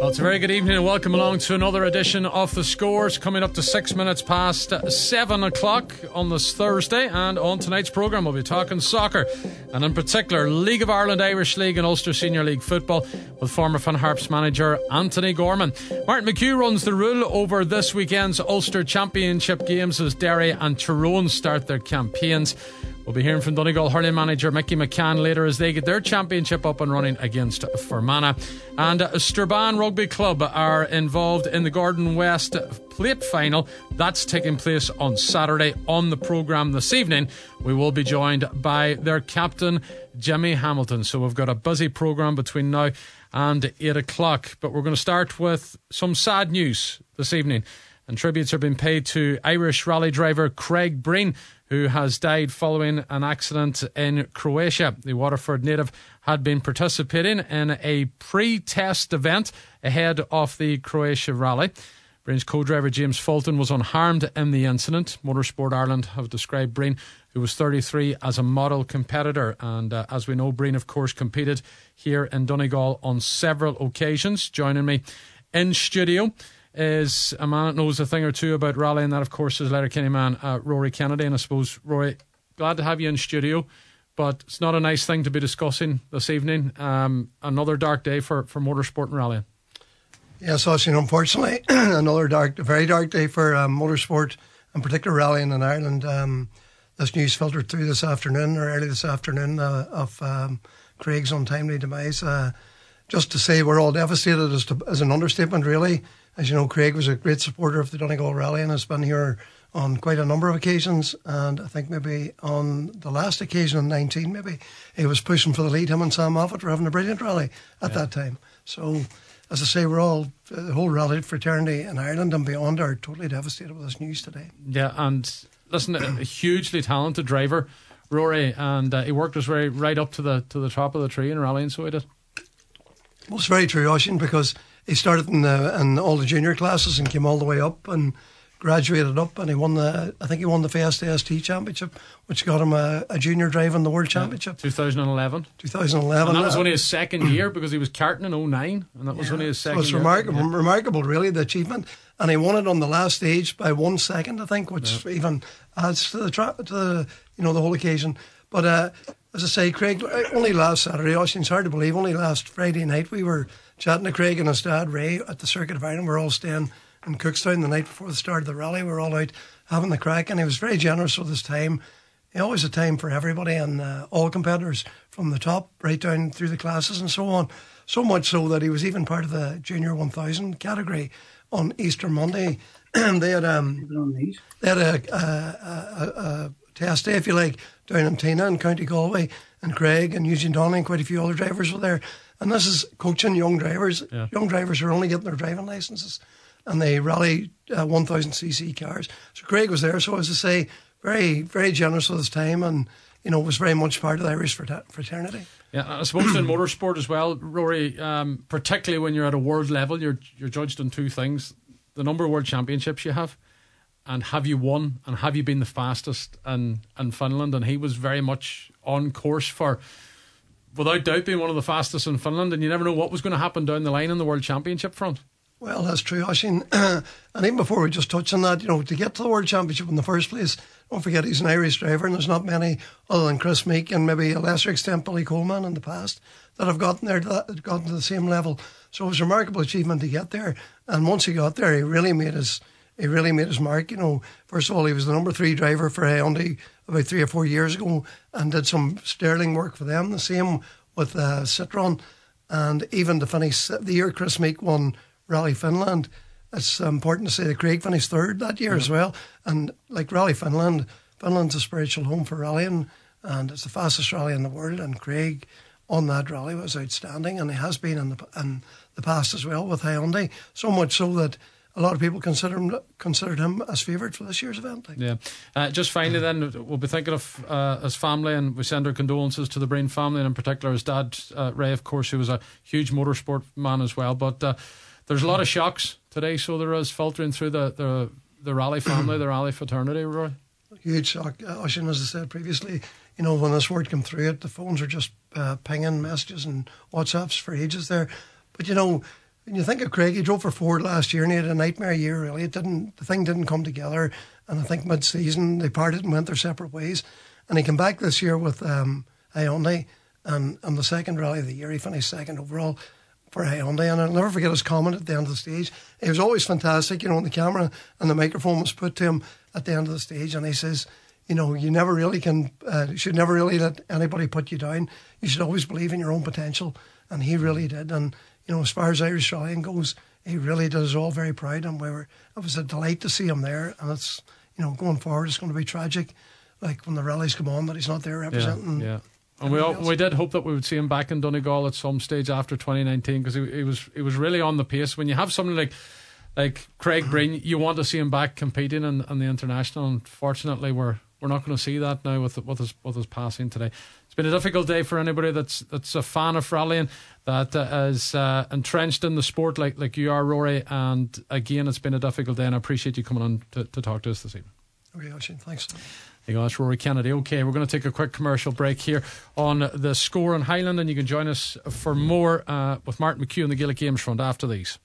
Well, it's a very good evening and welcome along to another edition of The Scores, coming up to 6 minutes past 7 o'clock on this Thursday. And on tonight's programme we'll be talking soccer, and in particular League of Ireland, Irish League and Ulster Senior League football with former Finn Harps manager Anthony Gorman. Martin McHugh runs the rule over this weekend's Ulster Championship games as Derry and Tyrone start their campaigns. We'll be hearing from Donegal hurling manager Mickey McCann later as they get their championship up and running against Fermanagh. And Strabane Rugby Club are involved in the Gordon West Plate Final. That's taking place on Saturday. On the programme this evening, we will be joined by their captain, Jimmy Hamilton. So we've got a busy programme between now and 8 o'clock. But we're going to start with some sad news this evening. And tributes are being paid to Irish rally driver Craig Breen, who has died following an accident in Croatia. The Waterford native had been participating in a pre-test event ahead of the Croatia rally. Breen's co-driver James Fulton was unharmed in the incident. Motorsport Ireland have described Breen, who was 33, as a model competitor. And as we know, Breen, of course, competed here in Donegal on several occasions. Joining me in studio is a man that knows a thing or two about rally, and that of course is Letterkenny man Rory Kennedy. And I suppose, Rory, glad to have you in studio, but it's not a nice thing to be discussing this evening. Another dark day for motorsport and rallying. Yes, Oisin, unfortunately another very dark day for motorsport, in particular rallying in Ireland. This news filtered through this afternoon, or early this afternoon, of Craig's untimely demise. Just to say we're all devastated is an understatement, really. As you know, Craig was a great supporter of the Donegal Rally and has been here on quite a number of occasions. And I think maybe on the last occasion in 19, maybe he was pushing for the lead. Him and Sam Moffat were having a brilliant rally at that time. So, as I say, we're all, the whole rally fraternity in Ireland and beyond, are totally devastated with this news today. Yeah, and listen, a hugely talented driver, Rory, and he worked his way right up to the top of the tree in rallying, so he did. Well, it's very true, Oisin, because he started in all the junior classes and came all the way up and graduated up, and he won the Fiesta ST Championship, which got him a junior drive in the World Championship. 2011. And that was only his second year, because he was karting in 09, and that was only his second year. So it's remarkable, really, the achievement. And he won it on the last stage by 1 second, I think, which even adds to the whole occasion. But as I say, Craig, only last Saturday, it's hard to believe, only last Friday night, we were chatting to Craig and his dad, Ray, at the Circuit of Ireland. We're all staying in Cookstown the night before the start of the rally. We're all out having the crack, and he was very generous with his time. He always had time for everybody and all competitors, from the top right down through the classes and so on. So much so that he was even part of the Junior 1000 category on Easter Monday. They had a test day, if you like, down in Tina in County Galway, and Craig and Eugene Donnelly and quite a few other drivers were there. And this is coaching young drivers. Yeah. Young drivers who are only getting their driving licences, and they rally 1000cc cars. So Craig was there. So as I say, very, very generous with his time, and was very much part of the Irish fraternity. Yeah, I suppose in motorsport as well, Rory, particularly when you're at a world level, you're judged on two things: the number of world championships you have, and have you won, and have you been the fastest in Finland. And he was very much on course for, without doubt, being one of the fastest in Finland, and you never know what was going to happen down the line in the World Championship front. Well, that's true, Oisin. And even before we just touch on that, to get to the World Championship in the first place, don't forget he's an Irish driver, and there's not many other than Chris Meek and maybe a lesser extent Billy Coleman in the past that have gotten there, gotten to the same level. So it was a remarkable achievement to get there. And once he got there, he really made his mark. First of all, he was the number 3 driver for Hyundai about 3 or 4 years ago and did some sterling work for them. The same with Citroën. And even to finish the year Chris Meek won Rally Finland, it's important to say that Craig finished 3rd that year as well. And like Rally Finland's a spiritual home for rallying, and it's the fastest rally in the world. And Craig on that rally was outstanding, and he has been in the past as well with Hyundai. So much so that a lot of people considered him as favourite for this year's event. Yeah. Just finally then, we'll be thinking of his family, and we send our condolences to the Breen family, and in particular his dad, Ray, of course, who was a huge motorsport man as well. But there's a lot of shocks today, so there is, filtering through the rally family, the rally fraternity, Roy. Huge shock. Oisin, as I said previously, when this word came through it, the phones are just pinging messages and WhatsApps for ages there. But when you think of Craig, he drove for Ford last year and he had a nightmare year, really. The thing didn't come together. And I think mid-season they parted and went their separate ways. And he came back this year with Hyundai. And on the second rally of the year, he finished second overall for Hyundai. And I'll never forget his comment at the end of the stage. He was always fantastic, when the camera and the microphone was put to him at the end of the stage. And he says, you never really should never really let anybody put you down. You should always believe in your own potential. And he really did. And, as far as Irish Rallying goes, he really did us all very proud. And it was a delight to see him there. And it's, going forward, it's going to be tragic. Like when the rallies come on, that he's not there representing. Yeah. And we did hope that we would see him back in Donegal at some stage after 2019, because he was really on the pace. When you have somebody like Craig Breen, you want to see him back competing in the international. Unfortunately, we're not going to see that now with his passing today. It's been a difficult day for anybody that's a fan of rallying, that is entrenched in the sport like you are, Rory. And again, it's been a difficult day, and I appreciate you coming on to talk to us this evening. Okay, Oisin, thanks. There you go, that's Rory Kennedy. Okay, we're going to take a quick commercial break here on The Score in Highland, and you can join us for more with Martin McHugh and the Gaelic Games Front after these.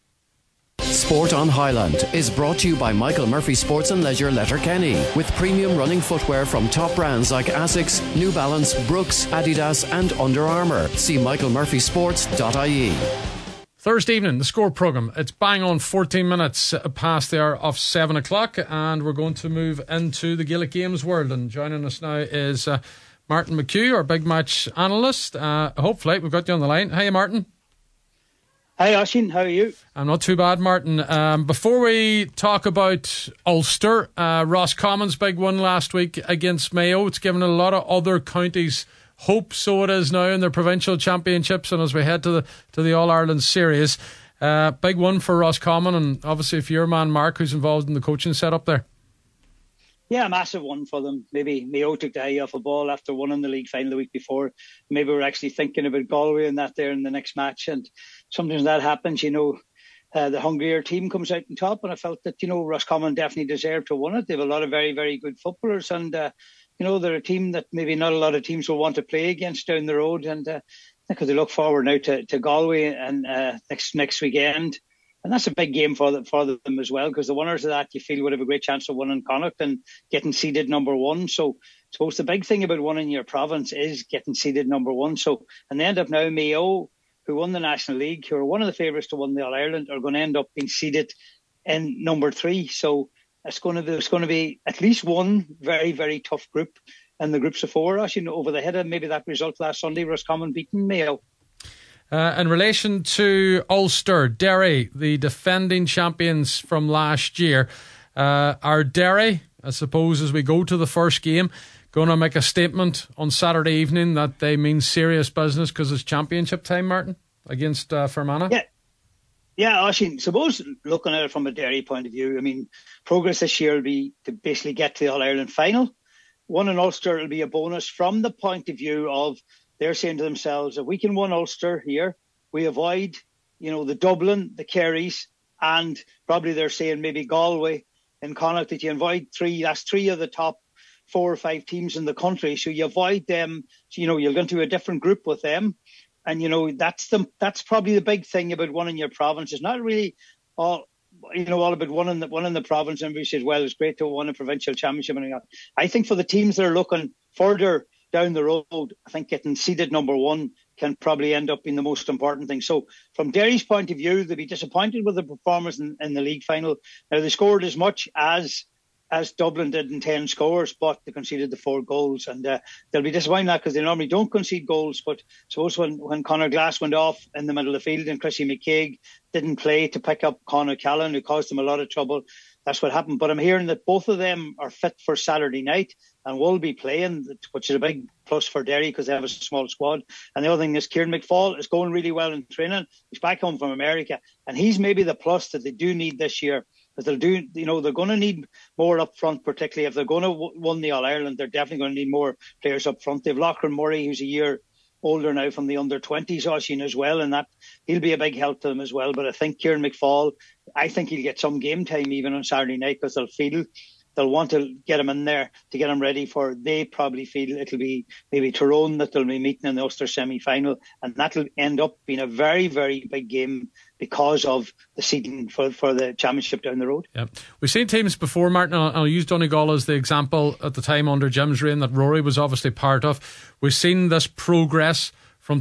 Sport on Highland is brought to you by Michael Murphy Sports and Leisure Letterkenny, with premium running footwear from top brands like Asics, New Balance, Brooks, Adidas and Under Armour. See michaelmurphysports.ie. Thursday evening, the Score programme. It's bang on 14 minutes past the hour of 7 o'clock, and we're going to move into the Gaelic Games world. And joining us now is Martin McHugh, our big match analyst. Hopefully, we've got you on the line. Hi, Martin. Hi, Oisin. How are you? I'm not too bad, Martin. Before we talk about Ulster, Roscommon's big win last week against Mayo. It's given a lot of other counties hope, so it is now in their provincial championships, and as we head to the All-Ireland series. Big one for Roscommon, and obviously for your man Mark, who's involved in the coaching setup there. Yeah, a massive one for them. Maybe Mayo took the eye off a ball after winning the league final the week before. Maybe we're actually thinking about Galway and that there in the next match, and sometimes that happens, the hungrier team comes out on top, and I felt that, Roscommon definitely deserved to win it. They have a lot of very, very good footballers, and they're a team that maybe not a lot of teams will want to play against down the road, and because they look forward now to Galway and next weekend. And that's a big game for them as well, because the winners of that, you feel, would have a great chance of winning Connacht and getting seeded number one. So I suppose the big thing about winning your province is getting seeded number one. So, and they end up now, Mayo, who won the National League, who are one of the favourites to win the All-Ireland, are going to end up being seeded in number 3. So it's going to be at least one very, very tough group in the groups of 4. As over the head of maybe that result last Sunday, Roscommon beating Mayo. In relation to Ulster, Derry, the defending champions from last year, are Derry, I suppose, as we go to the first game, going to make a statement on Saturday evening that they mean serious business because it's championship time, Martin, against Fermanagh? Yeah, I suppose looking at it from a Derry point of view, progress this year will be to basically get to the All-Ireland final. One in Ulster will be a bonus from the point of view of they're saying to themselves, if we can win Ulster here, we avoid, the Dublin, the Kerrys, and probably they're saying maybe Galway and Connacht, that you avoid 3. That's 3 of the top 4 or 5 teams in the country. So you avoid them. So, you'll go into a different group with them. And, that's probably the big thing about winning your province. It's not really all about winning the province. And everybody says, well, it's great to win a provincial championship. I think for the teams that are looking further down the road, I think getting seeded number 1 can probably end up being the most important thing. So from Derry's point of view, they'll be disappointed with the performance in the league final. Now, they scored as much as Dublin did in 10 scores, but they conceded the 4 goals. And they'll be disappointed that because they normally don't concede goals. But suppose when Conor Glass went off in the middle of the field and Chrissy McCaig didn't play to pick up Conor Callan, who caused them a lot of trouble, that's what happened. But I'm hearing that both of them are fit for Saturday night and will be playing, which is a big plus for Derry because they have a small squad. And the other thing is Kieran McFall is going really well in training. He's back home from America, and he's maybe the plus that they do need this year. Because they're going to need more up front, particularly if they're going to win the All-Ireland. They're definitely going to need more players up front. They've Lachlan Murray, who's a year older now from the under-20s, Oisin, as well, and that he'll be a big help to them as well. But I think Kieran McFall, I think he'll get some game time even on Saturday night because they'll feel they'll want to get him in there to get him ready for. They probably feel it'll be maybe Tyrone that they'll be meeting in the Ulster semi-final, and that'll end up being a very, very big game because of the seeding for the championship down the road. Yeah, we've seen teams before, Martin. I'll use Donegal as the example at the time under Jim's reign that Rory was obviously part of. We've seen this progress from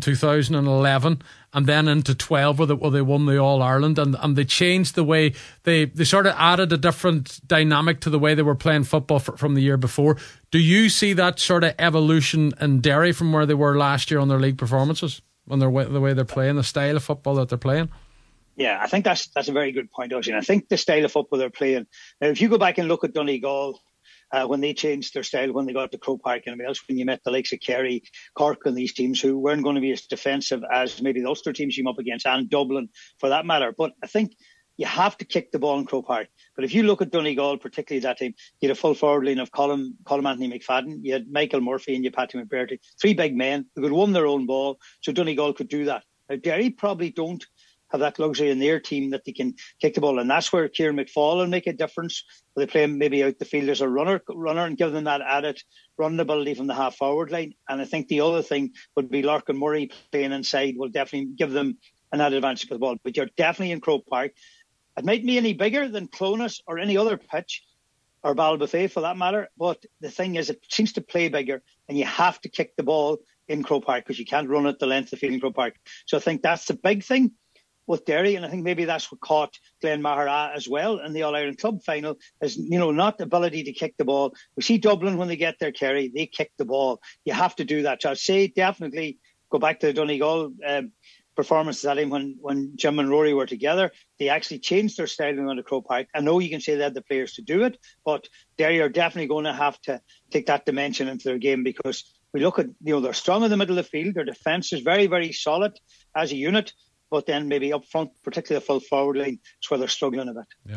2011 and then into 12 where they won the All-Ireland, and they changed the way they sort of added a different dynamic to the way they were playing football from the year before. Do you see that sort of evolution in Derry from where they were last year on their league performances, on the way they're playing, the style of football that they're playing? Yeah, I think that's a very good point, Oisin. I think the style of football they're playing. Now, if you go back and look at Donegal, when they changed their style, when they got to Croke Park and everything else, when you met the likes of Kerry, Cork and these teams who weren't going to be as defensive as maybe the Ulster teams you came up against, and Dublin for that matter. But I think you have to kick the ball in Croke Park. But if you look at Donegal, particularly that team, you had a full forward line of Colm Anthony McFadden, you had Michael Murphy and you had Paddy McBurty, three big men who could win their own ball, so Donegal could do that. Now, Derry probably don't have that luxury in their team that they can kick the ball, and that's where Kieran McFall will make a difference. They play him maybe out the field as a runner and give them that added running ability from the half forward line. And I think the other thing would be Larkin Murray playing inside will definitely give them an added advantage with the ball. But you're definitely in Croke Park. It mightn't be any bigger than Clonus or any other pitch, or Ballybofey for that matter, but the thing is it seems to play bigger, and you have to kick the ball in Croke Park because you can't run it the length of the field in Croke Park. So I think that's the big thing with Derry, and I think maybe that's what caught Glenn Maher as well in the All-Ireland Club final, is, not the ability to kick the ball. We see Dublin when they get their Kerry, they kick the ball. You have to do that. So I'd say definitely go back to the Donegal performances that time when Jim and Rory were together. They actually changed their style on the Croke Park. I know you can say they had the players to do it, but Derry are definitely going to have to take that dimension into their game, because we look at, they're strong in the middle of the field. Their defence is very, very solid as a unit. But then maybe up front, particularly the full forward line, is where they're struggling a bit. Yeah.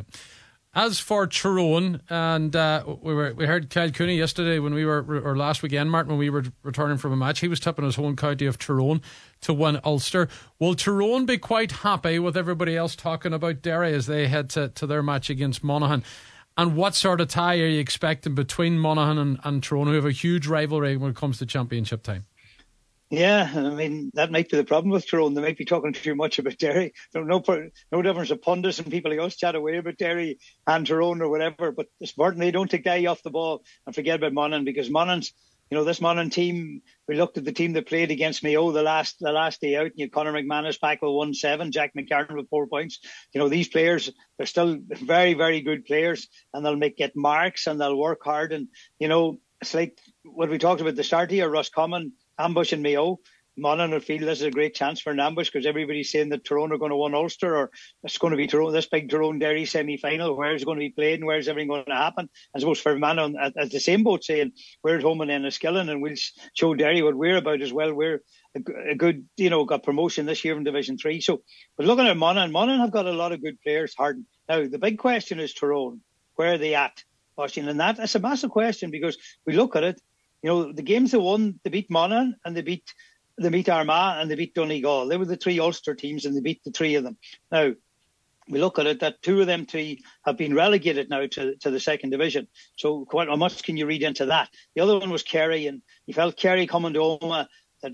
As for Tyrone, and we heard Kyle Cooney yesterday or last weekend, Martin, when we were returning from a match, he was tipping his home county of Tyrone to win Ulster. Will Tyrone be quite happy with everybody else talking about Derry as they head to their match against Monaghan? And what sort of tie are you expecting between Monaghan and Tyrone, who have a huge rivalry when it comes to championship time? Yeah, I mean, that might be the problem with Tyrone. They might be talking too much about Derry. No difference of pundits and people like us chat away about Derry and Tyrone or whatever, but it's important they don't take the eye off the ball and forget about Monaghan, because Monaghan's, this Monaghan team, we looked at the team that played against Mayo the last day out, and you had Conor McManus back with 1-7, Jack McCarron with 4 points. These players, they're still very, very good players, and they'll get marks and they'll work hard. And, it's like what we talked about at the start here, Roscommon ambush in Mayo. Monaghan will feel this is a great chance for an ambush, because everybody's saying that Tyrone are going to win Ulster, or it's going to be Tyrone, this big Tyrone-Derry semi-final. Where's it going to be played and where's everything going to happen? I suppose for Man at the same boat saying we're at home in Enniskillen and we'll show Derry what we're about as well. We're a good, got promotion this year from Division 3. So, but looking at Monaghan have got a lot of good players, Harden. Now, the big question is Tyrone. Where are they at, Washington? And that's a massive question, because we look at it, the games they won, they beat Monaghan and they beat Armagh and they beat Donegal. They were the three Ulster teams and they beat the three of them. Now, we look at it that two of them three have been relegated now to the second division. So quite how much can you read into that? The other one was Kerry, and you felt Kerry coming to Omagh that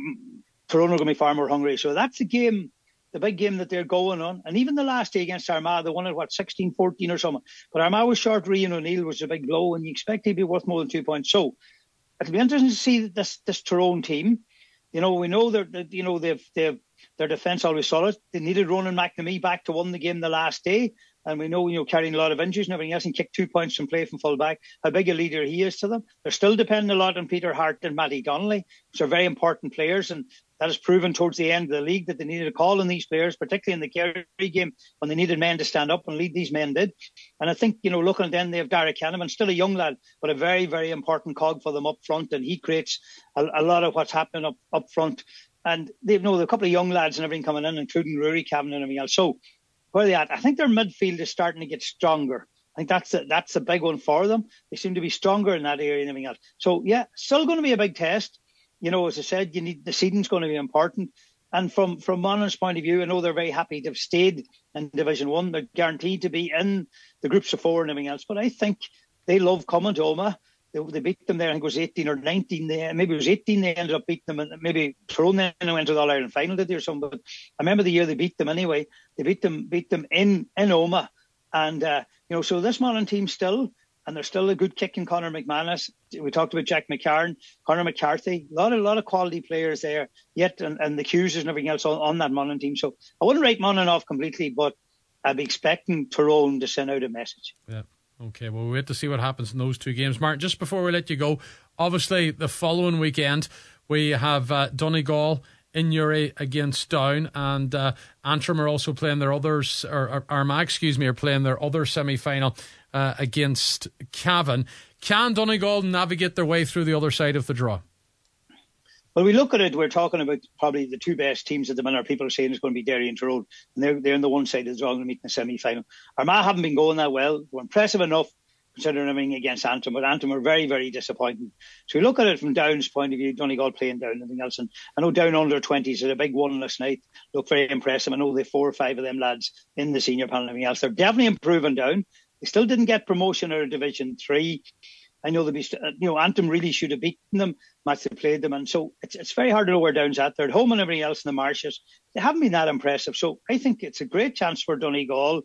Tyrone are going to be far more hungry. So that's the game, the big game that they're going on. And even the last day against Armagh, they won it, 16-14 or something. But Armagh was short. Rian O'Neill was a big blow, and you expect he'd be worth more than 2 points. So it'll be interesting to see this Tyrone team. We know they've their defence always solid. They needed Ronan McNamee back to win the game the last day, and we know carrying a lot of injuries and everything else, and kicked 2 points from play from full back. How big a leader he is to them. They're still depending a lot on Peter Hart and Matty Donnelly, which are very important players, and that has proven towards the end of the league that they needed a call on these players, particularly in the Kerry game when they needed men to stand up and lead. These men did. And I think, looking at them, they have Derek Hanneman, still a young lad, but a very, very important cog for them up front. And he creates a lot of what's happening up front. And they've a couple of young lads and everything coming in, including Rory Cavan and everything else. So where are they at? I think their midfield is starting to get stronger. I think that's a big one for them. They seem to be stronger in that area and everything else. So yeah, still going to be a big test. As I said, the seeding's going to be important. And from Monaghan's point of view, I know they're very happy to have stayed in Division 1. They're guaranteed to be in the groups of four and everything else. But I think they love coming to Omagh. They beat them there, I think it was 18 or 19. Maybe it was 18 they ended up beating them, and maybe Tyrone then went to the All-Ireland final, did they, or something? But I remember the year they beat them anyway. They beat them in Omagh. And, so this Monaghan team still, and there's still a good kick in Conor McManus. We talked about Jack McCarron, Conor McCarthy, a lot of quality players there yet, and the Hughes and everything else on that Monaghan team. So I wouldn't write Monaghan off completely, but I'd be expecting Tyrone to send out a message. Yeah. Okay, well, we'll wait to see what happens in those two games. Martin, just before we let you go, obviously the following weekend we have Donegal in Newry against Down, and Antrim are also playing their others, or Armagh, are playing their other semi-final against Cavan. Can Donegal navigate their way through the other side of the draw? Well, we look at it, we're talking about probably the two best teams at the minute. People are saying it's going to be Derry and Tyrone, and they're on the one side of the draw and meet in the semi-final. Armagh haven't been going that well. They're impressive enough considering everything against Antrim, but Antrim are very, very disappointing. So we look at it from Down's point of view, Donegal playing Down and everything else. And I know Down under 20s had a big one last night. Look very impressive. I know they 4 or 5 of them lads in the senior panel and everything else. They're definitely improving Down. They still didn't get promotion out of Division 3. I know Antrim really should have beaten them, match they played them, and so it's very hard to know where Down's at. They're at home and everything else in the marshes. They haven't been that impressive, so I think it's a great chance for Donegal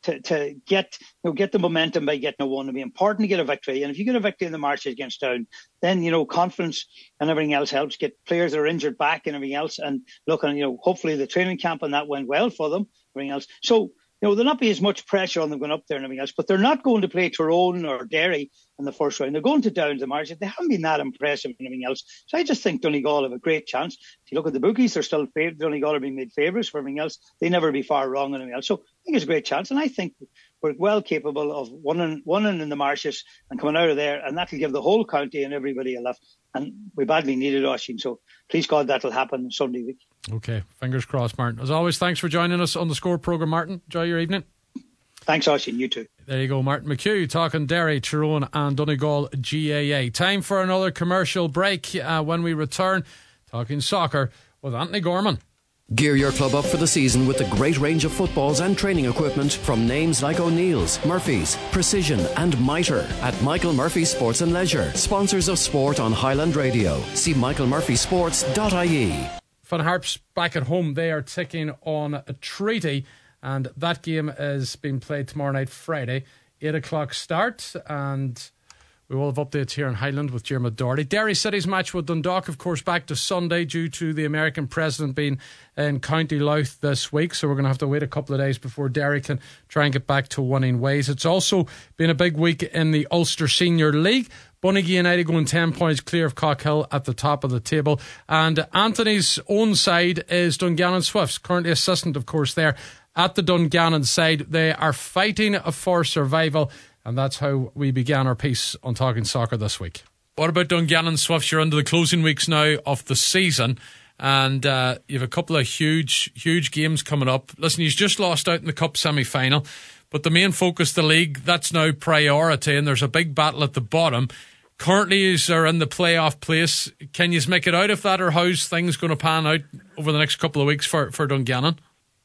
to get the momentum by getting a one. It'll be important to get a victory, and if you get a victory in the marshes against Down, then confidence and everything else helps. Get players that are injured back and everything else, and hopefully the training camp and that went well for them. Everything else, so. There'll not be as much pressure on them going up there and everything else, but they're not going to play Tyrone or Derry in the first round. They're going to Down the margin. They haven't been that impressive and everything else. So I just think Donegal have a great chance. If you look at the bookies, they're still favourites. Donegal are being made favourites for everything else. They never be far wrong and everything else. So I think it's a great chance. And I think we're well capable of winning in the marshes and coming out of there. And that'll give the whole county and everybody a lift. And we badly need it, Oisín. So please God, that'll happen Sunday week. Okay, fingers crossed, Martin. As always, thanks for joining us on the Score programme, Martin. Enjoy your evening. Thanks, Oisín. You too. There you go, Martin McHugh talking Derry, Tyrone and Donegal GAA. Time for another commercial break. When we return, talking soccer with Anthony Gorman. Gear your club up for the season with a great range of footballs and training equipment from names like O'Neill's, Murphy's, Precision and Mitre at Michael Murphy Sports and Leisure. Sponsors of sport on Highland Radio. See michaelmurphysports.ie. Fun Harps back at home. They are taking on a Treaty, and that game is being played tomorrow night, Friday, 8 o'clock start, and we will have updates here in Highland with Dermot Doherty. Derry City's match with Dundalk, of course, back to Sunday due to the American president being in County Louth this week, so we're going to have to wait a couple of days before Derry can try and get back to winning ways. It's also been a big week in the Ulster Senior League. Bunnigie United going 10 points clear of Cockhill at the top of the table. And Anthony's own side is Dungannon Swifts, currently assistant, of course, there at the Dungannon side. They are fighting for survival, and that's how we began our piece on Talking Soccer this week. What about Dungannon Swifts? You're into the closing weeks now of the season, and you have a couple of huge games coming up. Listen, he's just lost out in the Cup semi-final, but the main focus of the league, that's now priority, and there's a big battle at the bottom. Currently, you are in the playoff place. Can you make it out of that, or how's things going to pan out over the next couple of weeks for Dungannon?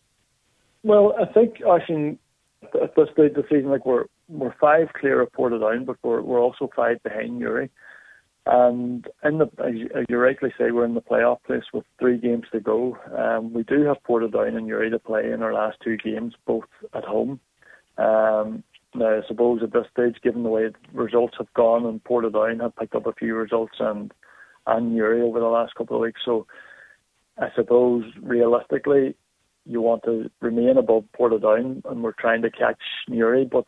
Well, I think, Oisín, at this stage of the season, we're 5 clear of Portadown, but we're also 5 behind Newry. And as you rightly say, we're in the playoff place with 3 games to go. We do have Portadown and Newry to play in our last 2 games, both at home. Now, I suppose at this stage, given the way the results have gone, and Portadown have picked up a few results and Newry over the last couple of weeks, so I suppose realistically you want to remain above Portadown, and we're trying to catch Newry, but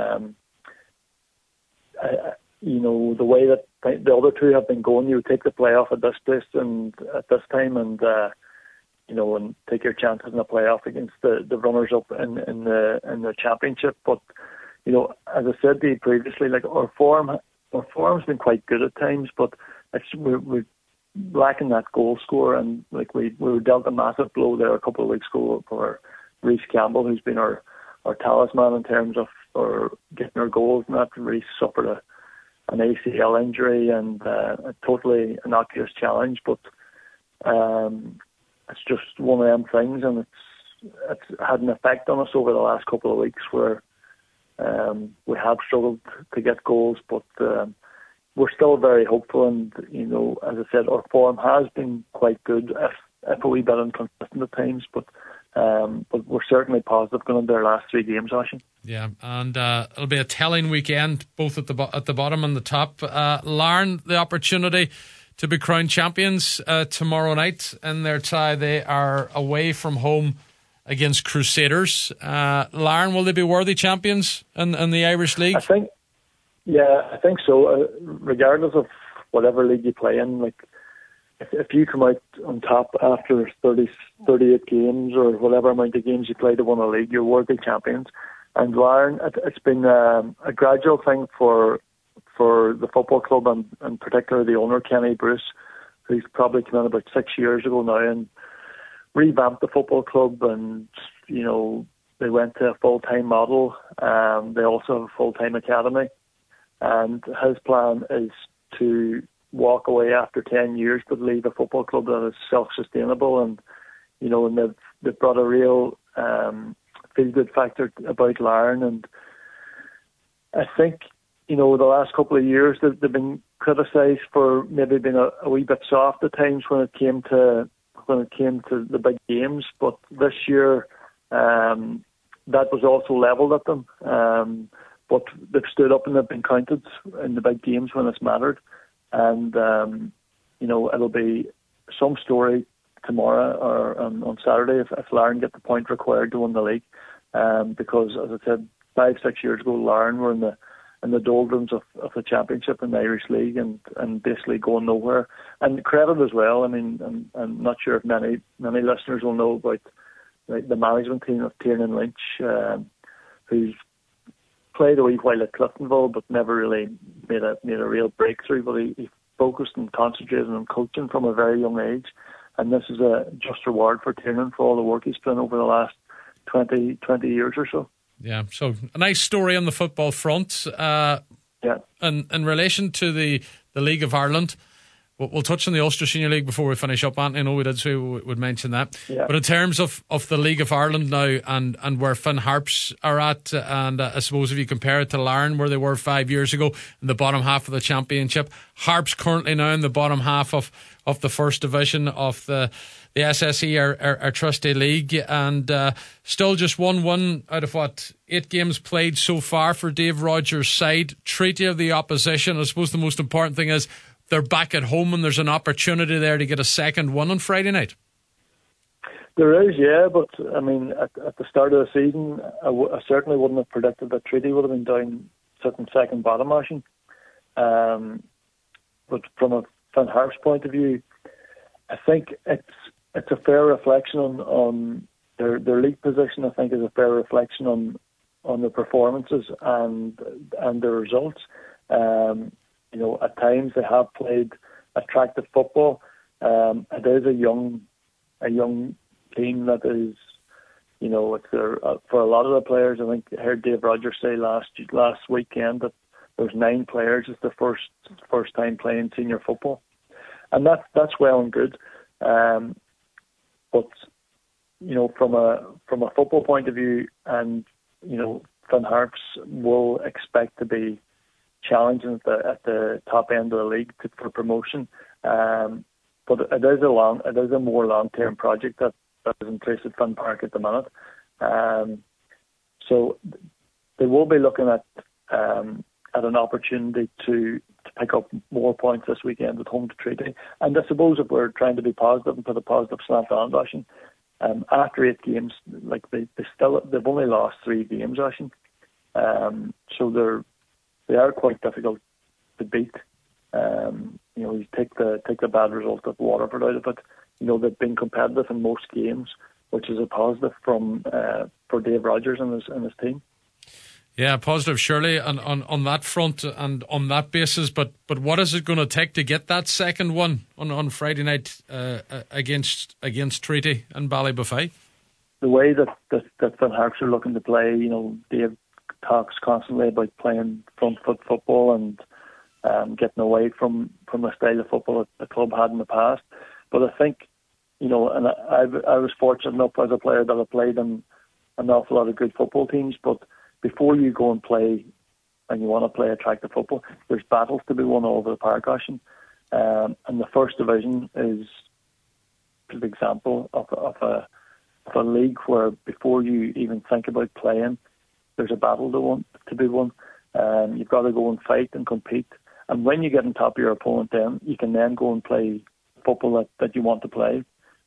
the way that the other 2 have been going, you take the playoff at this place and at this time, and and take your chances in the playoff against the runners up in the championship. But as I said to you previously, our form's been quite good at times, but we're lacking that goal score, and we were dealt a massive blow there a couple of weeks ago for Reece Campbell, who's been our talisman in terms of getting our goals, and that Reece suffered an ACL injury and a totally innocuous challenge, but it's just one of them things, and it's had an effect on us over the last couple of weeks where We have struggled to get goals, but we're still very hopeful. And as I said, our form has been quite good, if a wee bit inconsistent at times. But we're certainly positive going into their last 3 games, Oisín. Yeah, and it'll be a telling weekend, both at the bottom and the top. Larne, the opportunity to be crowned champions tomorrow night in their tie. They are away from home against Crusaders. Larne, will they be worthy champions in the Irish League? I think so. Regardless of whatever league you play in, like if you come out on top after 38 games or whatever amount of games you play to win a league, you're worthy champions. And Larne, it's been a gradual thing for the football club, and particularly the owner, Kenny Bruce, who's probably come in about 6 years ago now and revamped the football club. And they went to a full-time model. They also have a full-time academy, and his plan is to walk away after 10 years but leave a football club that is self-sustainable. And they've brought a real feel-good factor about Larne. And I think the last couple of years they've been criticised for maybe being a wee bit soft at times when it came to the big games. But this year that was also levelled at them. But they've stood up and they've been counted in the big games when it's mattered. And it'll be some story tomorrow or on Saturday if Larne get the point required to win the league. Because as I said, 5-6 years ago, Larne were in the doldrums of the championship in the Irish League and basically going nowhere. And credit as well. I mean, I'm not sure if many listeners will know about the management team of Tiernan Lynch, who's played a wee while at Cliftonville but never really made a real breakthrough. But he focused and concentrated on coaching from a very young age. And this is a just reward for Tiernan for all the work he's done over the last 20 years or so. Yeah, so a nice story on the football front. Yeah. And in relation to the League of Ireland, we'll touch on the Ulster Senior League before we finish up, Anthony. I know we did say we would mention that. Yeah. But in terms of the League of Ireland now and where Finn Harps are at, and I suppose if you compare it to Larne, where they were 5 years ago in the bottom half of the championship, Harps currently now in the bottom half of the first division of the SSE, our trustee league, and still just 1-1 out of 8 games played so far for Dave Rogers' side. Treaty of the opposition. I suppose the most important thing is they're back at home and there's an opportunity there to get a second one on Friday night. There is, yeah, but I mean, at the start of the season, I certainly wouldn't have predicted that Treaty would have been down sitting second bottom, Oisín. But from a Finn Harps point of view, I think it's a fair reflection on their league position. I think is a fair reflection on the performances and the results. At times they have played attractive football. It is a young team that is, it's for a lot of the players. I think I heard Dave Rogers say last weekend that there's 9 players. It's the first time playing senior football, and that's well and good. But from a football point of view, and Finn Harps will expect to be challenging at the top end of the league for promotion. But it is a more long-term project that is in place at Finn Park at the minute. So they will be looking at an opportunity to pick up more points this weekend at home to Treaty. And I suppose if we're trying to be positive and put a positive slant on Oisín, after 8 games, like they've only lost 3 games, Oisín. So they are quite difficult to beat. You take the bad result of Waterford out of it. They've been competitive in most games, which is a positive for Dave Rogers and his team. Yeah, positive surely on that front and on that basis. But what is it going to take to get that second one on Friday night against Treaty and Ballybuffet? The way that Finn Harps are looking to play, Dave talks constantly about playing front foot football and getting away from the style of football that the club had in the past. But I think, and I was fortunate enough as a player that I played in an awful lot of good football teams, but before you go and play, and you want to play attractive football, there's battles to be won all over the park, Oisín. And the first division is an example of a league where before you even think about playing, there's a battle to be won. You've got to go and fight and compete. And when you get on top of your opponent, then you can then go and play football that you want to play.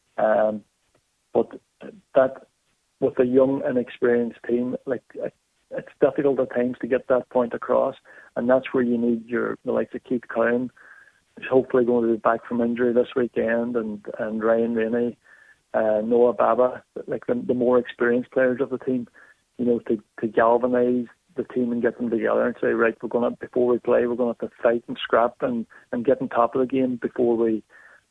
But that, with a young, inexperienced team, it's difficult at times to get that point across. And that's where you need the likes of Keith Cowan, who's hopefully going to be back from injury this weekend, and Ryan Rainey, Noah Baba, like the more experienced players of the team, to galvanise the team and get them together and say, right, before we play, we're going to have to fight and scrap and get on top of the game before we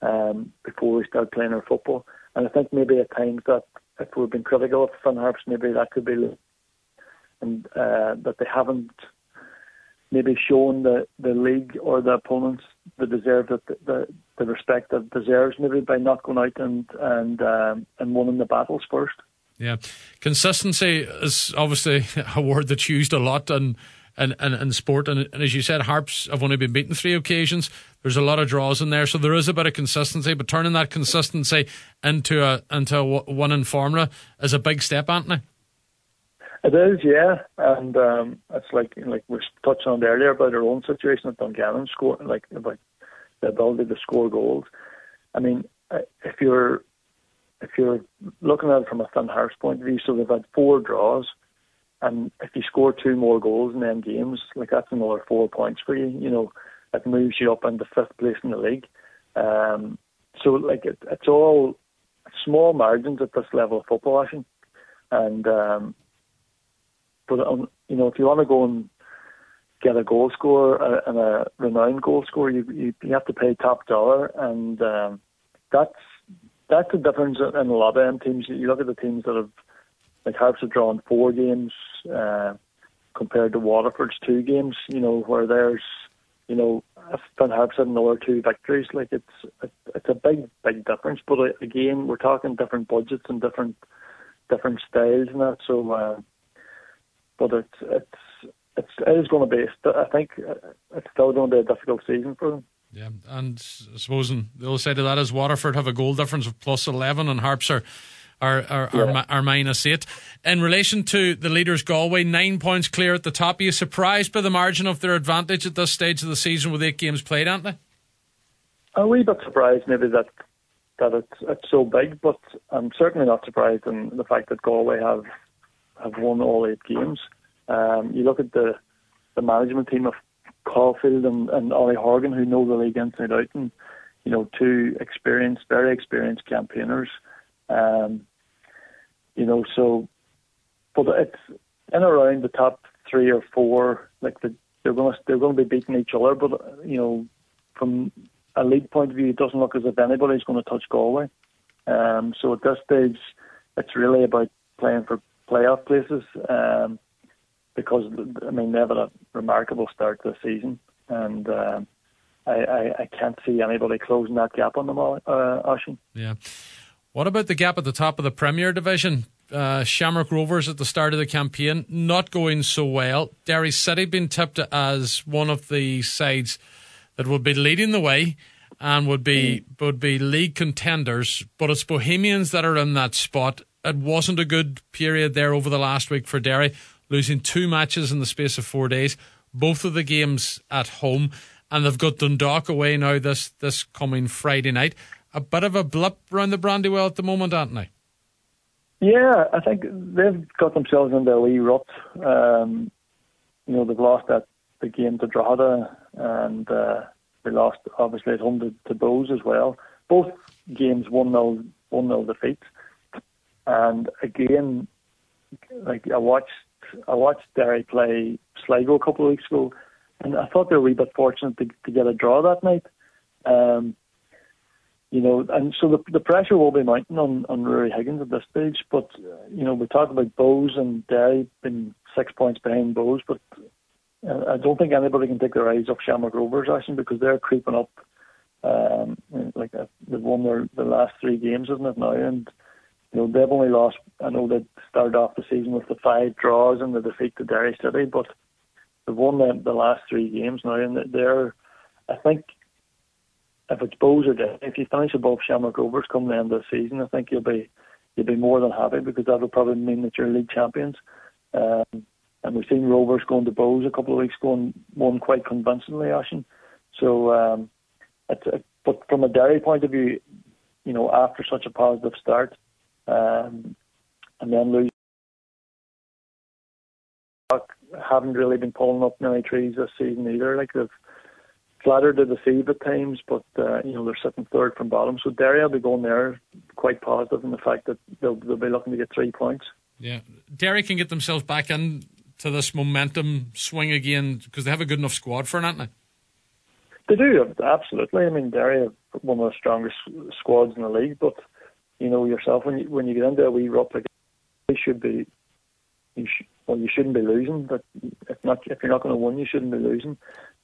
start playing our football. And I think maybe at times that if we've been critical of Finn Harps, maybe that could be, and that they haven't maybe shown the league or the opponents the respect that deserves, maybe by not going out and winning the battles first. Yeah, consistency is obviously a word that's used a lot in sport, and as you said, Harps have only been beaten 3 occasions. There's a lot of draws in there, so there is a bit of consistency, but turning that consistency into a winning formula is a big step, Anthony. It is, yeah, and it's like we touched on earlier about our own situation at Dungannon, about the ability to score goals. I mean, if you're looking at it from a Finn Harps point of view, so they've had 4 draws, and if you score 2 more goals in them games, that's another 4 points for you. It moves you up into 5th place in the league. So it's all small margins at this level of football, Oisín. And but if you want to go and get a goal scorer and a renowned goal scorer, you have to pay top dollar, and that's the difference in a lot of them teams. You look at the teams that have, Harps have drawn 4 games compared to Waterford's 2 games. Where there's, if Finn Harps had another 2 victories, it's a big difference. But again, we're talking different budgets and different styles and that. So, but it is going to be. I think it's still going to be a difficult season for them. Yeah, and I suppose the other side of that is Waterford have a goal difference of +11, and Harps are -8. In relation to the leaders, Galway, 9 points clear at the top. Are you surprised by the margin of their advantage at this stage of the season with 8 games played, Anthony? A wee bit surprised maybe that it's so big, but I'm certainly not surprised in the fact that Galway have won all 8 games. You look at the management team of Caulfield and Ollie Horgan, who know the league inside out, and 2 very experienced campaigners. So, but it's in around the top 3 or 4. They're going to be beating each other, but from a league point of view, it doesn't look as if anybody's going to touch Galway. So at this stage, it's really about playing for playoff places. Because they've had a remarkable start to the season, and I can't see anybody closing that gap on them, Oisín. Yeah. What about the gap at the top of the Premier Division? Shamrock Rovers at the start of the campaign not going so well. Derry City being tipped as one of the sides that would be leading the way and would be league contenders, but it's Bohemians that are in that spot. It wasn't a good period there over the last week for Derry, losing 2 matches in the space of 4 days, both of the games at home, and they've got Dundalk away now this coming Friday night. A bit of a blip round the Brandywell at the moment, Anthony. Yeah, I think they've got themselves into a wee rut. They've lost the game to Drogheda, and they lost obviously at home to Bows as well. Both games 1-0 defeats. And again, I watched Derry play Sligo a couple of weeks ago, and I thought they were a wee bit fortunate to get a draw that night. And so the pressure will be mounting on Rory Higgins at this stage. But we talked about Bows and Derry being 6 points behind Bows, but I don't think anybody can take their eyes off Shamrock Rovers, actually, because they're creeping up. They've won their last 3 games, isn't it now? And they've only lost. I know they started off the season with the 5 draws and the defeat to Derry City, but they've won the last 3 games now, and they're, I think, if it's Bohs or Derry, if you finish above Shamrock Rovers come the end of the season, I think you'll be more than happy, because that will probably mean that you're league champions. And we've seen Rovers going to Bohs a couple of weeks ago and won quite convincingly, Oisín. So, but from a Derry point of view, after such a positive start, and then lose, haven't really been pulling up many trees this season either. Like, they've flattered to deceive at times, but they're sitting third from bottom. So Derry will be going there quite positive in the fact that they'll be looking to get 3 points. Yeah, Derry can get themselves back into this momentum swing again, because they have a good enough squad for it, haven't they? They do, absolutely. I mean, Derry have one of the strongest squads in the league, but yourself, when you get into a wee rut, like, you shouldn't be losing. But if you're not going to win, you shouldn't be losing.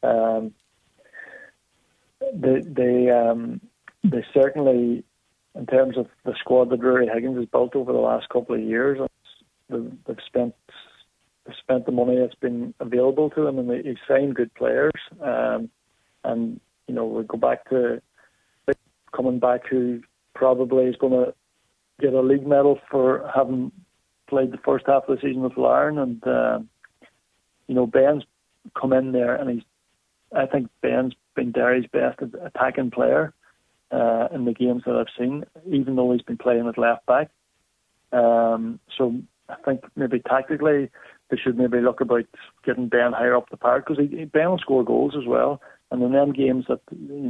They certainly, in terms of the squad that Rory Higgins has built over the last couple of years, they've spent the money that's been available to them, and they've signed good players. And we go back to coming back, who probably is going to get a league medal for having played the first half of the season with Larne. And Ben's come in there, and I think Ben's been Derry's best attacking player in the games that I've seen, even though he's been playing at left back. So I think maybe tactically they should maybe look about getting Ben higher up the park, because Ben will score goals as well. And in them games that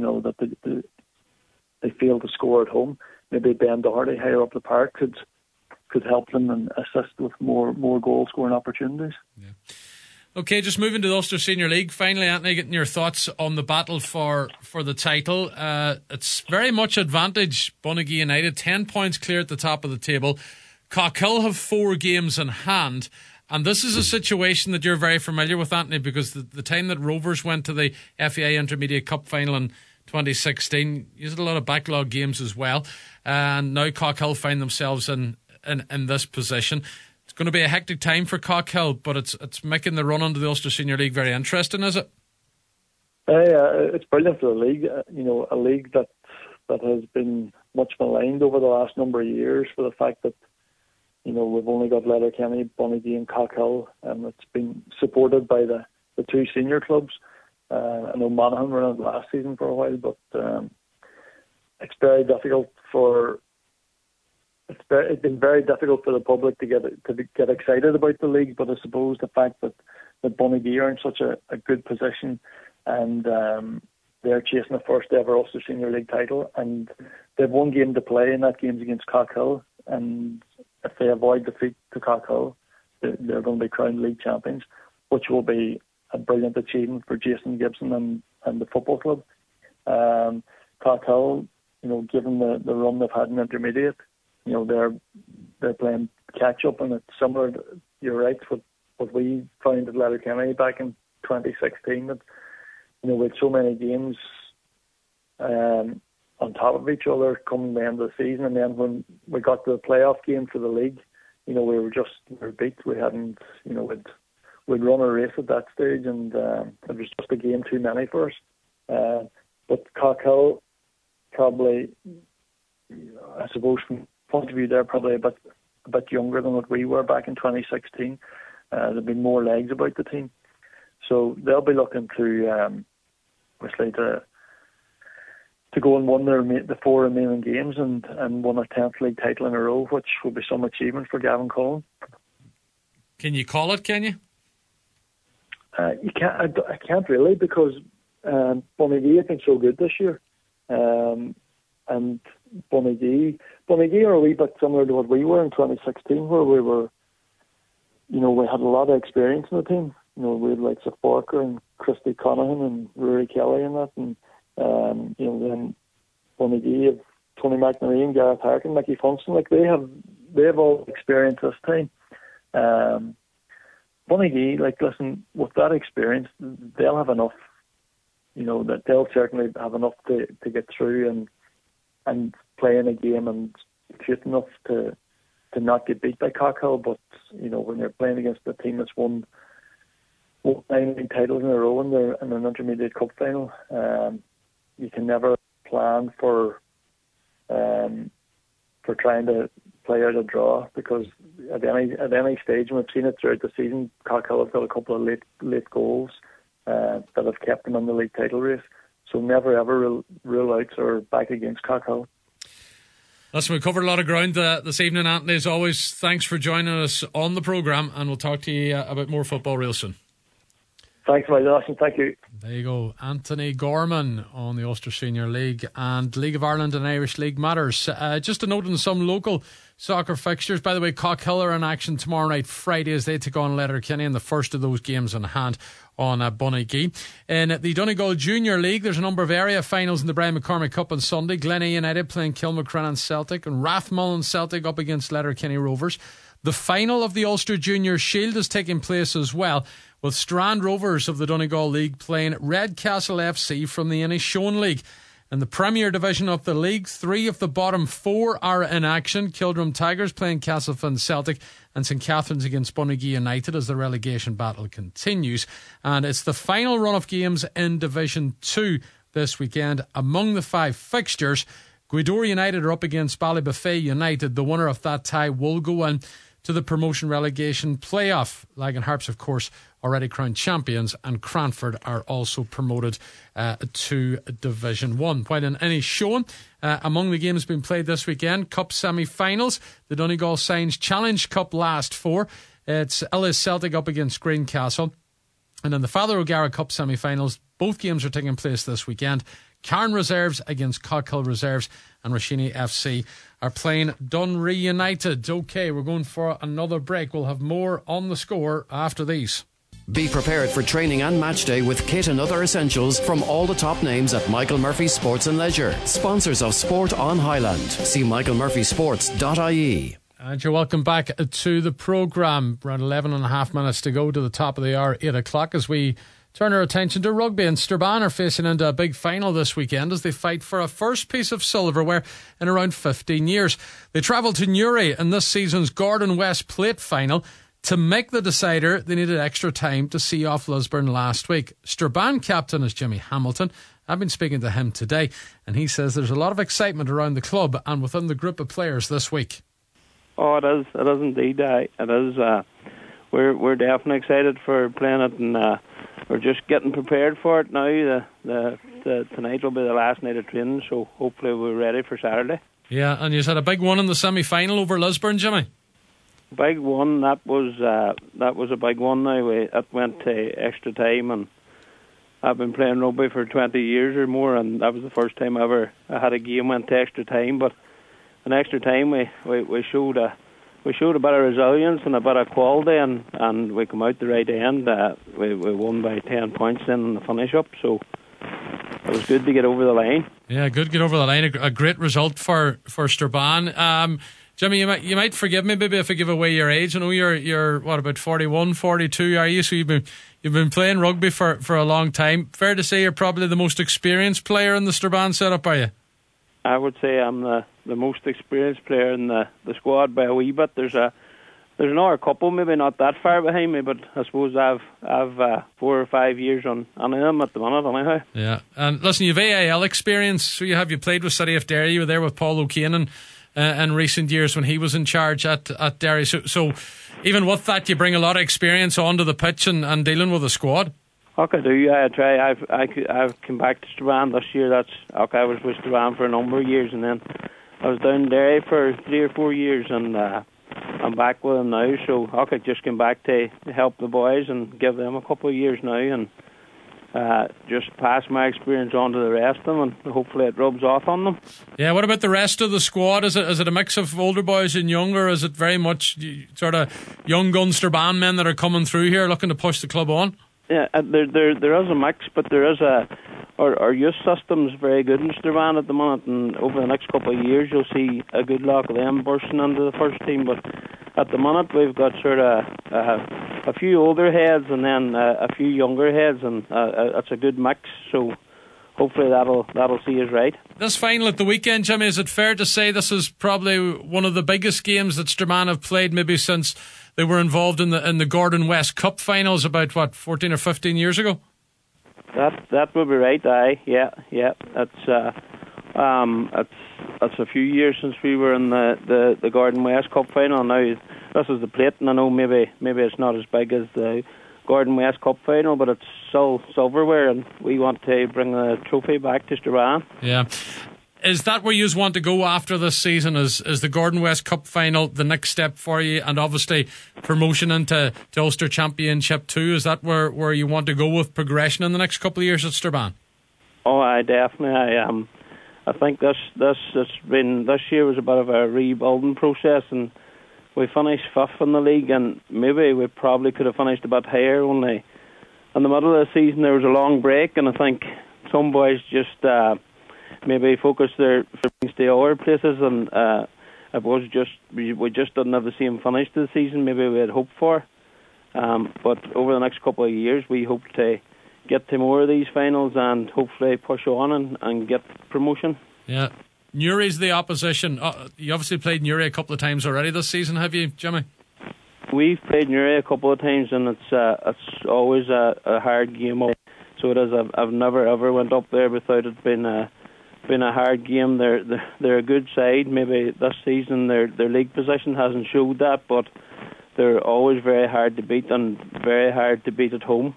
they fail to score at home, maybe Ben Doherty higher up the park could help them and assist with more goal scoring opportunities. Yeah. Okay, just moving to the Ulster Senior League. Finally, Anthony, getting your thoughts on the battle for the title. It's very much advantage Bunagee United, 10 points clear at the top of the table. Cockhill have 4 games in hand. And this is a situation that you're very familiar with, Anthony, because the time that Rovers went to the FAI Intermediate Cup final in 2016, you had a lot of backlog games as well. And now Cockhill find themselves in this position. It's going to be a hectic time for Cockhill, but it's making the run into the Ulster Senior League very interesting, is it? It's brilliant for the league. A league that has been much maligned over the last number of years for the fact that we've only got Letterkenny, Bunagee and Cockhill, and it's been supported by the 2 senior clubs. I know Monaghan were in it last season for a while, but it's very difficult it's been very difficult for the public to get excited about the league. But I suppose the fact that Bunagee are in such a good position, and they're chasing the first ever Ulster Senior League title, and they've 1 game to play, and that game's against Cockhill. And if they avoid defeat to Cockhill, they're going to be crowned league champions, which will be a brilliant achievement for Jason Gibson and the football club. Cockhill, given the run they've had in intermediate, they're playing catch up, and it's similar. You're right, what we found at Letterkenny back in 2016, that we had so many games on top of each other coming the end of the season, and then when we got to the playoff game for the league, we were beat. We hadn't, we'd run a race at that stage, and it was just a game too many for us. But Cockhill, probably, I suppose from point of view, they're probably a bit younger than what we were back in 2016. There'll be more legs about the team, so they'll be looking to obviously to go and win the 4 remaining games and won a 10th league title in a row, which will be some achievement for Gavin Cullen. Can you call it? Can you? You can't. I can't really, because Bunagee have been so good this year, and Bunagee are a wee bit similar to what we were in 2016, where we were, we had a lot of experience in the team. We had like Forker and Christy Conahan and Rory Kelly and that, and then Bunagee have Tony McNamee and Gareth Harkin, Mickey Funston, like they have all experience this time. Bunagee, listen, with that experience, they'll have enough, that they'll certainly have enough to get through and play in a game and shoot enough to not get beat by Cockhill. But when you're playing against a team that's won 9 league titles in a row in an intermediate cup final, you can never plan for trying to play out a draw, because at any stage, and we've seen it throughout the season, Cockhill have got a couple of late goals that have kept them in the league title race. So never ever rule out or back against Cockhill. Listen, we covered a lot of ground this evening, Anthony. As always, thanks for joining us on the programme, and we'll talk to you about more football real soon. Thanks, my Dawson. Thank you. There you go. Anthony Gorman on the Ulster Senior League and League of Ireland and Irish League matters. Just a note on some local soccer fixtures. By the way, Cockhill are in action tomorrow night, Friday, as they take on Letterkenny, and the first of those games in hand on Bunagee. In the Donegal Junior League, there's a number of area finals in the Brian McCormick Cup on Sunday. Glennie United playing Kilmacrennan Celtic, and Rathmullen Celtic up against Letterkenny Rovers. The final of the Ulster Junior Shield is taking place as well, with Strand Rovers of the Donegal League playing Redcastle FC from the Inishowen League. In the Premier Division of the league, 3 of the bottom 4 are in action. Kildrum Tigers playing Castlefin Celtic, and St Catherine's against Bunagee United as the relegation battle continues. And it's the final run of games in Division 2 this weekend. Among the 5 fixtures, Gweedore United are up against Ballybuffet United. The winner of that tie will go in to the promotion relegation playoff. Lagan Harps, of course, already crowned champions, and Cranford are also promoted to Division 1. While in Inishowen, among the games being played this weekend, Cup semi-finals, the Donegal Signs Challenge Cup last 4. It's Ellis Celtic up against Greencastle. And in the Father O'Gara Cup semi-finals, both games are taking place this weekend. Cairn Reserves against Cockhill Reserves, and Roshini FC are playing Dunree United. OK, we're going for another break. We'll have more on the score after these. Be prepared for training and match day with kit and other essentials from all the top names at Michael Murphy Sports and Leisure. Sponsors of Sport on Highland. See michaelmurphysports.ie. And you're welcome back to the programme. Around 11 and a half minutes to go to the top of the hour, 8 o'clock, as we turn our attention to rugby. And Strabane are facing into a big final this weekend as they fight for a first piece of silverware in around 15 years. They travel to Newry in this season's Gordon West Plate final. To make the decider, they needed extra time to see off Lisburn last week. Strabane captain is Jimmy Hamilton. I've been speaking to him today, and he says there's a lot of excitement around the club and within the group of players this week. Oh, it is indeed. It is. We're definitely excited for playing it, and we're just getting prepared for it now. Tonight will be the last night of training, so hopefully we're ready for Saturday. Yeah, and you had a big one in the semi-final over Lisburn, Jimmy. Big one. That was a big one. Now it went to extra time, and I've been playing rugby for 20 years or more, and that was the first time I had a game went to extra time. But in extra time, we showed a bit of resilience and a bit of quality, and we come out the right end. We won by 10 points in the finish up, so it was good to get over the line. Yeah, good to get over the line. A great result for Strabane. Jimmy, you might forgive me maybe if I give away your age. I know you're what, about 41, 42, are you? So you've been playing rugby for a long time. Fair to say you're probably the most experienced player in the Strabane setup, are you? I would say I'm the most experienced player in the squad by a wee bit. There's another couple, maybe not that far behind me, but I suppose I've 4 or 5 years on them at the minute, anyhow. Yeah, and listen, you've AIL experience. So you played with City of Derry. You were there with Paul O'Kane in recent years when he was in charge at Derry. So even with that, you bring a lot of experience onto the pitch and dealing with the squad. Okay, I do. I try. I've come back to Strabane this year. I was with Strabane for a number of years, and then I was down in Derry for 3 or 4 years, and I'm back with them now. So I could just come back to help the boys and give them a couple of years now, and just pass my experience on to the rest of them, and hopefully it rubs off on them. Yeah, what about the rest of the squad? Is it a mix of older boys and younger? Is it very much sort of young gun Strabane men that are coming through here looking to push the club on? Yeah, there is a mix, but there is our youth system's very good in Strabane at the moment, and over the next couple of years you'll see a good lot of them bursting into the first team. But at the moment we've got sort of a few older heads and then a few younger heads, and it's a good mix. So hopefully that'll see us right. This final at the weekend, Jimmy, is it fair to say this is probably one of the biggest games that Strabane have played maybe since they were involved in the Gordon West Cup finals about 14 or 15 years ago? That would be right. Aye, yeah. It's a few years since we were in the Gordon West Cup final. Now this is the plate, and I know maybe it's not as big as the Gordon West Cup final, but it's still silverware, and we want to bring the trophy back to Strabane. Yeah. Is that where you want to go after this season? Is the Gordon West Cup final the next step for you, and obviously promotion into Ulster Championship 2? Is that where you want to go with progression in the next couple of years at Strabane? Oh, I definitely. I think this year was a bit of a rebuilding process, and we finished 5th in the league, and maybe we probably could have finished a bit higher. Only in the middle of the season there was a long break, and I think some boys just maybe focused their things to other places, and it was just we just didn't have the same finish to the season maybe we had hoped for. But over the next couple of years, we hope to get to more of these finals and hopefully push on and get promotion. Yeah. Newry's the opposition. You obviously played Newry a couple of times already this season, have you, Jimmy? We've played Newry a couple of times, and it's always a hard game. So it is. I've never ever went up there without it being a hard game. They're a good side. Maybe this season their league position hasn't showed that, but they're always very hard to beat and very hard to beat at home.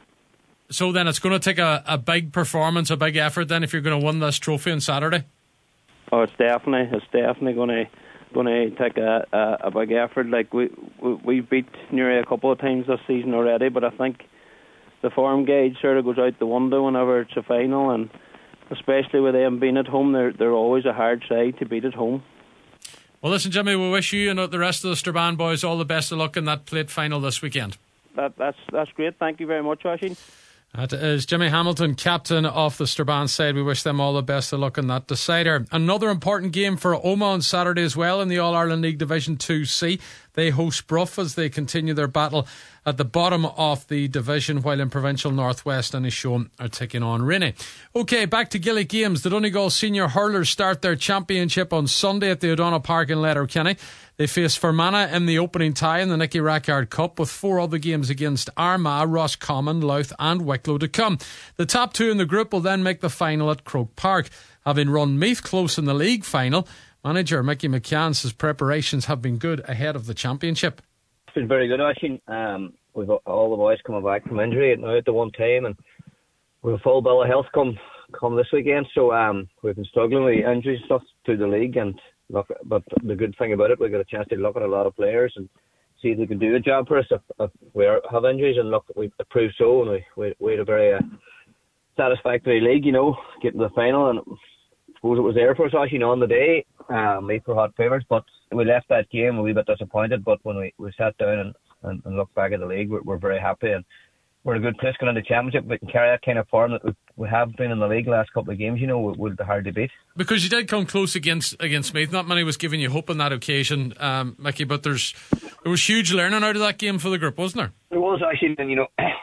So then it's going to take a big performance, a big effort then if you're going to win this trophy on Saturday? Oh, it's definitely going to take a big effort. Like we beat Newry a couple of times this season already, but I think the form gauge sort of goes out the window whenever it's a final, and especially with them being at home, they're always a hard side to beat at home. Well, listen, Jimmy, we wish you and the rest of the Strabane boys all the best of luck in that plate final this weekend. That's great. Thank you very much, Oisín. That is Jimmy Hamilton, captain of the Strabane side. We wish them all the best of luck in that decider. Another important game for Omagh on Saturday as well in the All-Ireland League Division 2C. They host Bruff as they continue their battle at the bottom of the division, while in Provincial Northwest and Ishone are taking on Rinne. OK, back to Gaelic games. The Donegal senior hurlers start their championship on Sunday at the O'Donnell Park in Letterkenny. They face Fermanagh in the opening tie in the Nicky Rackard Cup, with 4 other games against Armagh, Roscommon, Louth and Wicklow to come. The top 2 in the group will then make the final at Croke Park. Having run Meath close in the league final, manager Mickey McCann says preparations have been good ahead of the championship. It's been very good, Oisín. We've all the boys coming back from injury now at the one time, and we've a full bill of health come this weekend. So we've been struggling with injury stuff through the league, and but the good thing about it, we got a chance to look at a lot of players and see if they can do a job for us if we have injuries. And look, we've proved so, and we had a very satisfactory league, getting to the final, and I suppose it was there for us, Oisín, on the day. Meath were hot favourites, but we left that game a wee bit disappointed. But when we sat down and looked back at the league, we're very happy, and we're in a good place going into the championship. We can carry that kind of form that we have been in the league the last couple of games, would be hard to beat. Because you did come close against Meath. Not many was giving you hope on that occasion, Mickey, but there was huge learning out of that game for the group, wasn't there? There was, actually, and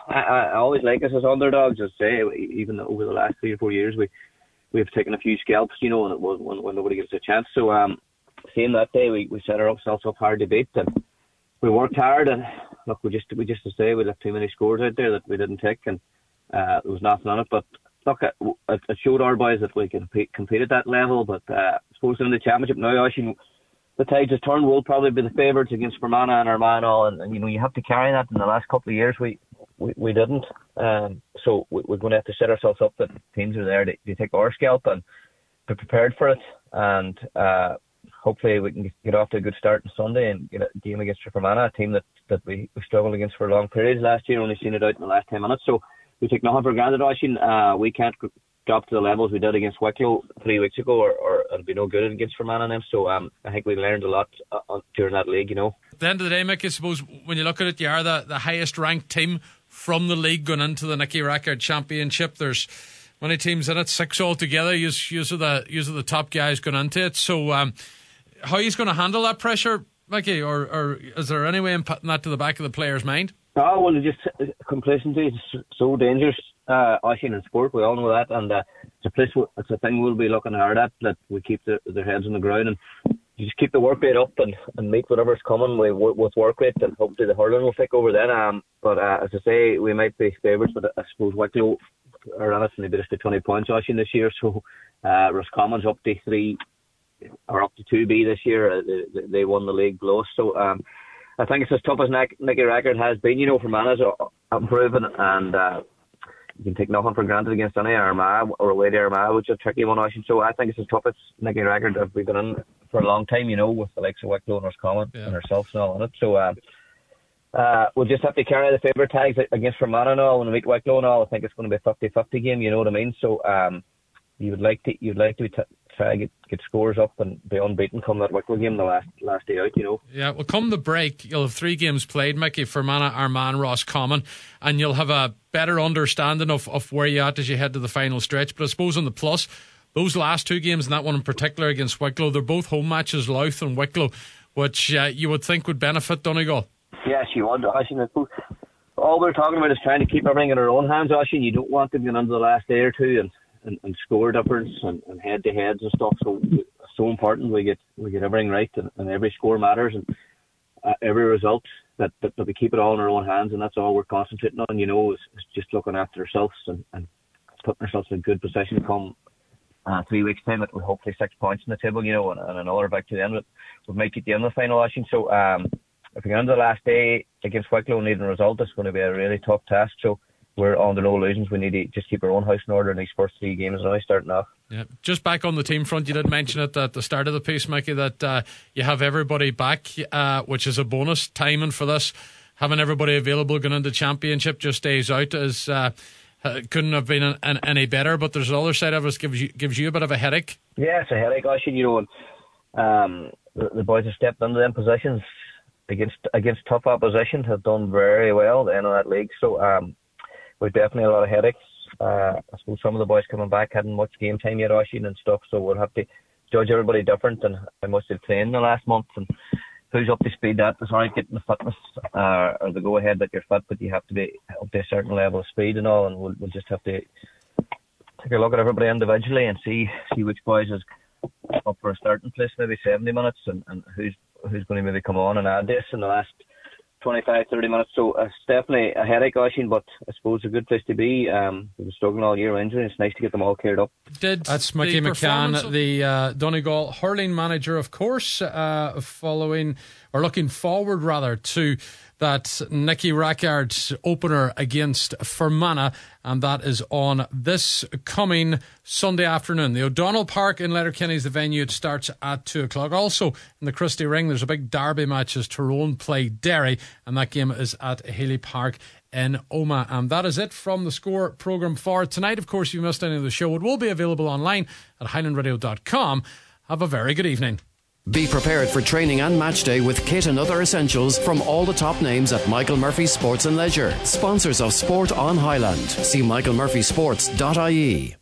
I always like us as underdogs, as say, even over the last 3 or 4 years we've taken a few scalps, and it was when nobody gives us a chance. So seeing that day, we set ourselves up hard to beat, and we worked hard, and look, we just to say we left too many scores out there that we didn't take, and there was nothing on it. But look, it showed our boys that we can compete at that level. But I suppose in the championship now, actually, the tides have turned. We'll probably be the favourites against Fermanagh and Armagh, and you have to carry that. In the last couple of years, we didn't. So we're going to have to set ourselves up that teams are there to take our scalp and be prepared for it, and hopefully we can get off to a good start on Sunday and get a game against Fermanagh, a team that we struggled against for long periods last year, only seen it out in the last 10 minutes. So we take nothing for granted, Oisín. We can't drop to the levels we did against Wicklow 3 weeks ago, or it'll be no good against Fermanagh and them. So I think we learned a lot during that league, At the end of the day, Mick, I suppose when you look at it, you are the highest ranked team from the league going into the Nicky Rackard Championship. There's many teams in it, 6 altogether. You're the top guys going into it. So how are you going to handle that pressure, Mickey, or is there any way in putting that to the back of the player's mind? Oh, well, complacency is so dangerous, Oisín, in sport. We all know that, and it's a thing we'll be looking hard at, that we keep their heads on the ground and you just keep the work rate up and meet whatever's coming with work rate, and hopefully the hurling will take over then. But as I say, we might be favourites, but I suppose Wicklow are on it and they beat us to 20 points actually this year. So Roscommon's up to 3 or up to 2B this year. They won the league below. So I think it's as tough as Nicky Rackard has been. Fermanagh improving, and you can take nothing for granted against any Armagh or away to Armagh, which is a tricky one, actually. So I think it's as tough as Nicky Rackard that we've been in for a long time, with the likes of Wicklow and Roscommon and ourselves and all on it. So we'll just have to carry the favourite tags against Fermanagh and all, and meet Wicklow and all. I think it's going to be a 50-50 game, you know what I mean? So you'd like to try to get scores up and be unbeaten come that Wicklow game the last day out, Yeah, well, come the break, you'll have 3 games played, Mickey: Fermanagh, Armagh and Roscommon, and you'll have a better understanding of where you're at as you head to the final stretch. But I suppose on the plus, those last 2 games, and that one in particular against Wicklow, they're both home matches, Louth and Wicklow, which you would think would benefit Donegal. Yes, you would. All we're talking about is trying to keep everything in our own hands, Oisin. You don't want to get into the last day or two and score difference and head-to-heads and stuff. So it's so important we get everything right, and every score matters, and every result that we keep it all in our own hands, and that's all we're concentrating on. Is just looking after ourselves and putting ourselves in good position come 3 weeks' time. That we hopefully 6 points in the table, and another victory then. But we might get the end of the final, Ashing. So if we get into the last day against Wicklow and need a result, it's going to be a really tough task. So we're under no illusions. We need to just keep our own house in order in these first 3 games now, starting off. Yeah, just back on the team front, you did mention it at the start of the piece, Mickey, that you have everybody back, which is a bonus. Timing for this, having everybody available going into championship just days out, is couldn't have been any better. But there's the other side of it, gives you a bit of a headache. Yeah, it's a headache, actually. The boys have stepped into them positions against tough opposition, have done very well in that league. So we've definitely a lot of headaches. I suppose some of the boys coming back hadn't much game time yet, Oisin, and stuff, so we'll have to judge everybody different and how much they've trained in the last month and who's up to speed. That it's alright getting the fitness or the go ahead that you're fit, but you have to be up to a certain level of speed and all, and we'll just have to take a look at everybody individually and see which boys is up for a starting place, maybe 70 minutes, and who's going to maybe come on and add this in the last 25-30 minutes. So it's definitely a headache, Oisin, but I suppose a good place to be. We've been struggling all year injury. It's nice to get them all cleared up. That's Mickey McCann, the Donegal hurling manager, of course, looking forward rather to that Nicky Rackard opener against Fermanagh, and that is on this coming Sunday afternoon. The O'Donnell Park in Letterkenny is the venue. It starts at 2:00. Also in the Christie Ring, there's a big derby match as Tyrone play Derry, and that game is at Healy Park in Omagh. And that is it from the Score programme for tonight. Of course, if you missed any of the show, it will be available online at highlandradio.com. Have a very good evening. Be prepared for training and match day with kit and other essentials from all the top names at Michael Murphy Sports and Leisure. Sponsors of Sport on Highland. See michaelmurphysports.ie.